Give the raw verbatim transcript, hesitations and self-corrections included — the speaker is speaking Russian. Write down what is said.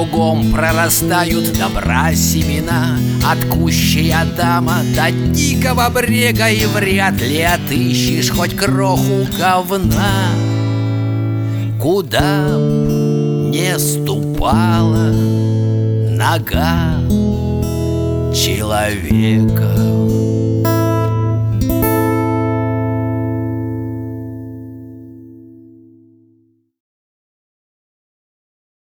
кругом прорастают добра семена. От кущей Адама до дикого брега, и вряд ли отыщешь хоть кроху говна. Куда б не ступала нога человека,